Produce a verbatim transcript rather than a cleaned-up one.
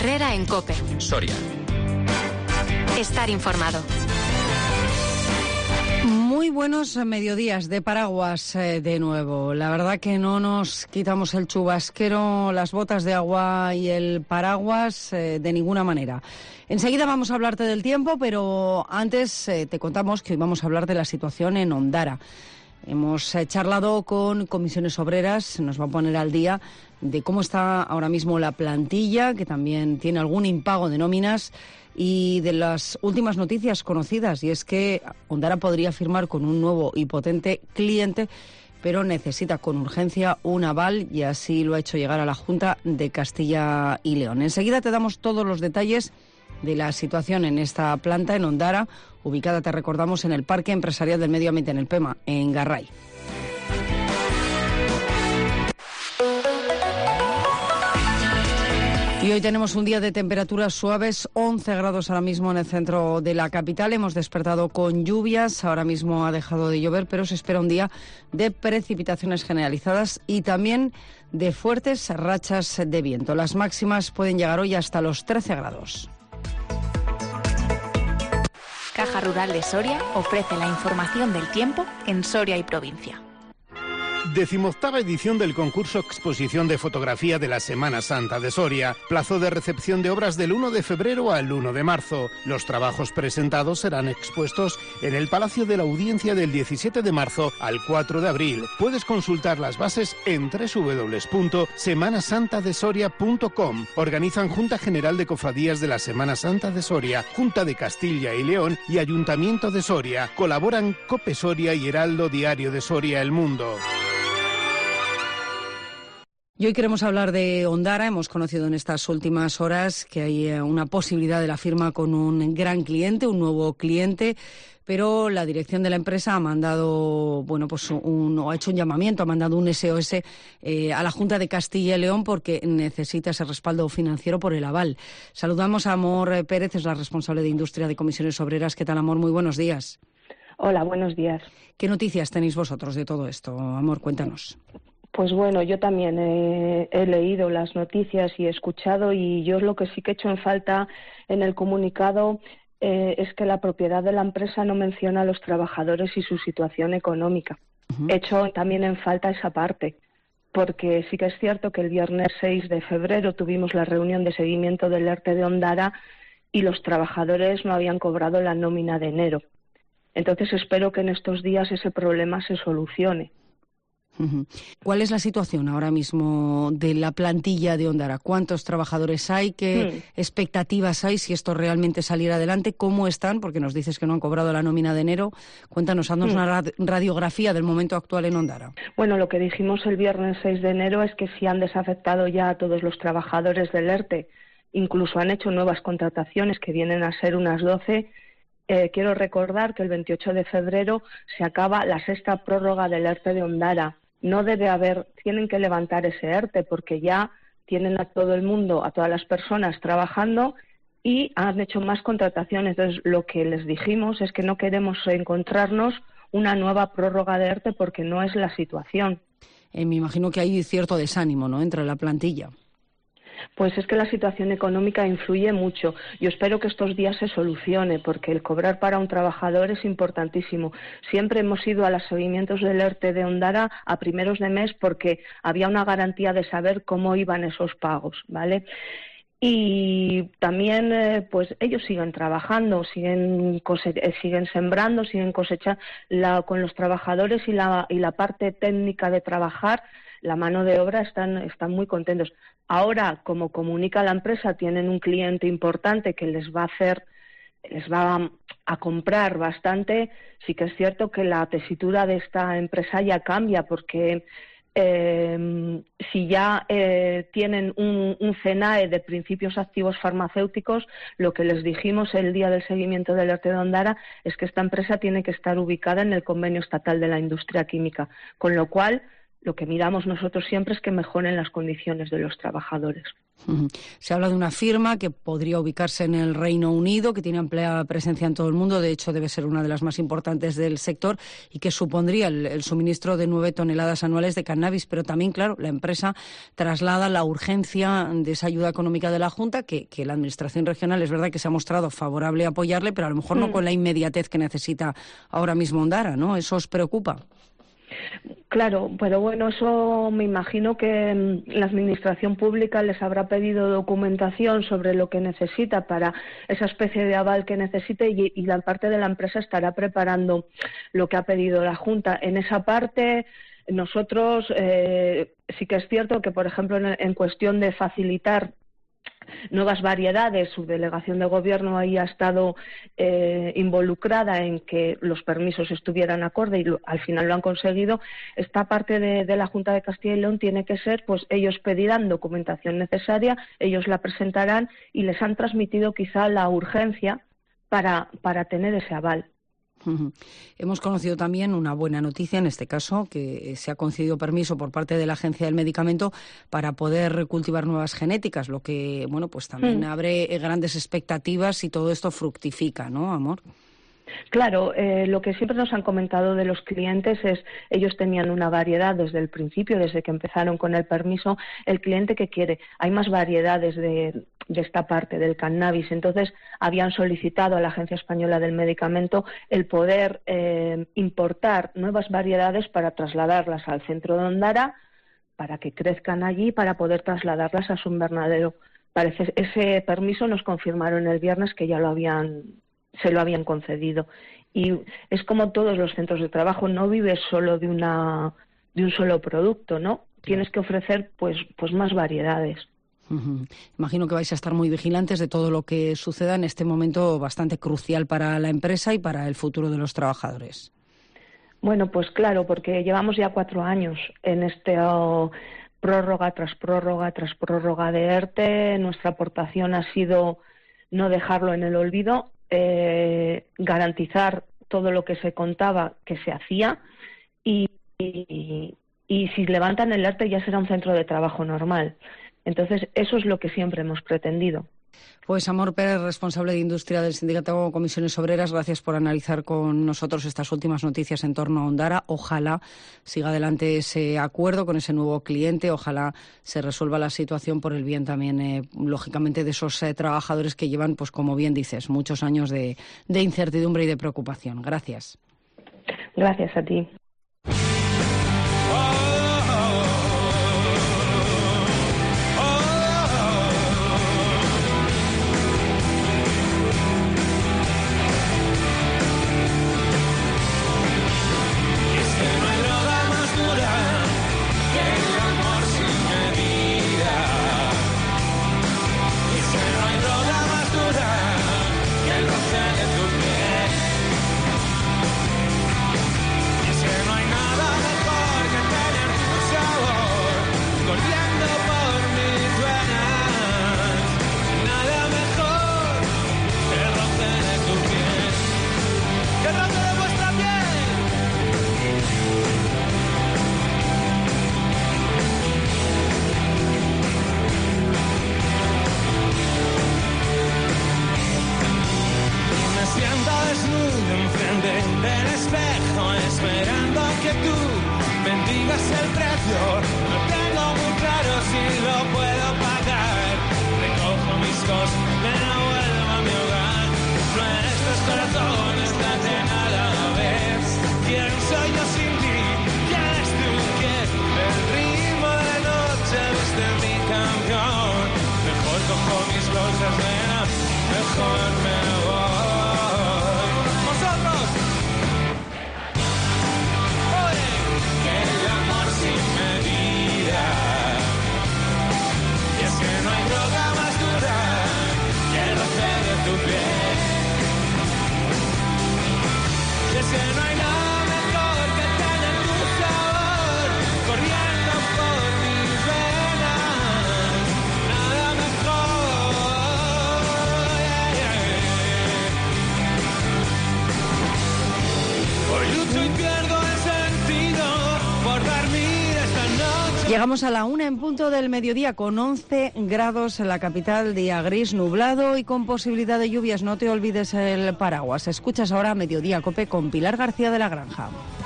Herrera en COPE. Soria. Estar informado. Muy buenos mediodías de paraguas eh, de nuevo. La verdad que no nos quitamos el chubasquero, las botas de agua y el paraguas eh, de ninguna manera. Enseguida vamos a hablarte del tiempo, pero antes eh, te contamos que hoy vamos a hablar de la situación en Ondara. Hemos eh, charlado con Comisiones Obreras, nos va a poner al día de cómo está ahora mismo la plantilla, que también tiene algún impago de nóminas, y de las últimas noticias conocidas, y es que Ondara podría firmar con un nuevo y potente cliente, pero necesita con urgencia un aval, y así lo ha hecho llegar a la Junta de Castilla y León. Enseguida te damos todos los detalles de la situación en esta planta en Ondara, ubicada, te recordamos, en el Parque Empresarial del Medio Ambiente, en el PEMA, en Garray. Y hoy tenemos un día de temperaturas suaves, once grados ahora mismo en el centro de la capital. Hemos despertado con lluvias, ahora mismo ha dejado de llover, pero se espera un día de precipitaciones generalizadas y también de fuertes rachas de viento. Las máximas pueden llegar hoy hasta los trece grados. Caja Rural de Soria ofrece la información del tiempo en Soria y provincia. Decimoctava edición del concurso Exposición de Fotografía de la Semana Santa de Soria. Plazo de recepción de obras del uno de febrero al uno de marzo. Los trabajos presentados serán expuestos en el Palacio de la Audiencia del diecisiete de marzo al cuatro de abril. Puedes consultar las bases en doble u doble u doble u punto semana santa de soria punto com. Organizan Junta General de Cofradías de la Semana Santa de Soria, Junta de Castilla y León y Ayuntamiento de Soria. Colaboran COPE Soria y Heraldo Diario de Soria El Mundo. Y hoy queremos hablar de Ondara. Hemos conocido en estas últimas horas que hay una posibilidad de la firma con un gran cliente, un nuevo cliente, pero la dirección de la empresa ha mandado, bueno, pues un, ha hecho un llamamiento, ha mandado un S O S eh, a la Junta de Castilla y León porque necesita ese respaldo financiero por el aval. Saludamos a Amor Pérez, es la responsable de Industria de Comisiones Obreras. ¿Qué tal, Amor? Muy buenos días. Hola, buenos días. ¿Qué noticias tenéis vosotros de todo esto, Amor? Cuéntanos. Pues bueno, yo también he, he leído las noticias y he escuchado, y yo lo que sí que he hecho en falta en el comunicado eh, es que la propiedad de la empresa no menciona a los trabajadores y su situación económica. Uh-huh. He hecho también en falta esa parte, porque sí que es cierto que el viernes seis de febrero tuvimos la reunión de seguimiento del ERTE de Ondara y los trabajadores no habían cobrado la nómina de enero. Entonces espero que en estos días ese problema se solucione. ¿Cuál es la situación ahora mismo de la plantilla de Ondara? ¿Cuántos trabajadores hay? ¿Qué hmm. expectativas hay si esto realmente saliera adelante? ¿Cómo están? Porque nos dices que no han cobrado la nómina de enero. Cuéntanos, haznos hmm. una radiografía del momento actual en Ondara. Bueno, lo que dijimos el viernes seis de enero es que sí han desafectado ya a todos los trabajadores del ERTE. Incluso han hecho nuevas contrataciones que vienen a ser unas doce. Eh, quiero recordar que el veintiocho de febrero se acaba la sexta prórroga del ERTE de Ondara. No debe haber, tienen que levantar ese ERTE porque ya tienen a todo el mundo, a todas las personas trabajando y han hecho más contrataciones. Entonces, lo que les dijimos es que no queremos encontrarnos una nueva prórroga de ERTE porque no es la situación. Eh, me imagino que hay cierto desánimo, ¿no?, entre la plantilla. Pues es que la situación económica influye mucho. Yo espero que estos días se solucione, porque el cobrar para un trabajador es importantísimo. Siempre hemos ido a los seguimientos del ERTE de Ondara a primeros de mes porque había una garantía de saber cómo iban esos pagos, ¿vale? Y también, eh, pues ellos siguen trabajando, siguen cose- eh, siguen sembrando, siguen cosechando la, con los trabajadores y la, y la parte técnica de trabajar. La mano de obra están, están muy contentos. Ahora, como comunica la empresa, tienen un cliente importante que les va a hacer, les va a, a comprar bastante. Sí que es cierto que la tesitura de esta empresa ya cambia, porque eh, si ya eh, tienen un, un C N A E de principios activos farmacéuticos, lo que les dijimos el día del seguimiento del ERTE de Ondara es que esta empresa tiene que estar ubicada en el convenio estatal de la industria química, con lo cual lo que miramos nosotros siempre es que mejoren las condiciones de los trabajadores. Se habla de una firma que podría ubicarse en el Reino Unido, que tiene amplia presencia en todo el mundo, de hecho debe ser una de las más importantes del sector y que supondría el, el suministro de nueve toneladas anuales de cannabis. Pero también, claro, la empresa traslada la urgencia de esa ayuda económica de la Junta, que, que la Administración regional es verdad que se ha mostrado favorable a apoyarle, pero a lo mejor no con la inmediatez que necesita ahora mismo Ondara, ¿no? ¿Eso os preocupa? Claro, pero bueno, eso me imagino que la Administración Pública les habrá pedido documentación sobre lo que necesita para esa especie de aval que necesite y, y la parte de la empresa estará preparando lo que ha pedido la Junta. En esa parte, nosotros eh, sí que es cierto que, por ejemplo, en, en cuestión de facilitar nuevas variedades, su delegación de gobierno ahí ha estado eh, involucrada en que los permisos estuvieran acorde y lo, al final lo han conseguido. Esta parte de, de la Junta de Castilla y León tiene que ser, pues ellos pedirán documentación necesaria, ellos la presentarán y les han transmitido quizá la urgencia para, para tener ese aval. Uh-huh. Hemos conocido también una buena noticia, en este caso, que se ha concedido permiso por parte de la Agencia del Medicamento para poder cultivar nuevas genéticas, lo que, bueno, pues también mm. abre grandes expectativas si todo esto fructifica, ¿no, Amor? Claro, eh, lo que siempre nos han comentado de los clientes es, ellos tenían una variedad desde el principio, desde que empezaron con el permiso, el cliente que quiere, hay más variedades de, de esta parte del cannabis, entonces habían solicitado a la Agencia Española del Medicamento el poder eh, importar nuevas variedades para trasladarlas al centro de Ondara, para que crezcan allí, para poder trasladarlas a su invernadero. Parece, ese permiso nos confirmaron el viernes que ya lo habían se lo habían concedido. Y es como todos los centros de trabajo, no vives solo de una de un solo producto, ¿no? Tienes que ofrecer pues pues más variedades. Uh-huh. Imagino que vais a estar muy vigilantes de todo lo que suceda en este momento bastante crucial para la empresa y para el futuro de los trabajadores. Bueno, pues claro, porque llevamos ya cuatro años en este oh, prórroga tras prórroga tras prórroga de ERTE. Nuestra aportación ha sido no dejarlo en el olvido, Eh, garantizar todo lo que se contaba que se hacía y, y, y si levantan el ERTE ya será un centro de trabajo normal. Entonces, eso es lo que siempre hemos pretendido. Pues Amor Pérez, responsable de Industria del Sindicato Comisiones Obreras, gracias por analizar con nosotros estas últimas noticias en torno a Ondara. Ojalá siga adelante ese acuerdo con ese nuevo cliente, ojalá se resuelva la situación por el bien también, eh, lógicamente, de esos eh, trabajadores que llevan, pues como bien dices, muchos años de, de incertidumbre y de preocupación. Gracias. Gracias a ti. Llegamos a la una en punto del mediodía con once grados en la capital, día gris, nublado y con posibilidad de lluvias. No te olvides el paraguas. Escuchas ahora Mediodía Cope con Pilar García de la Granja.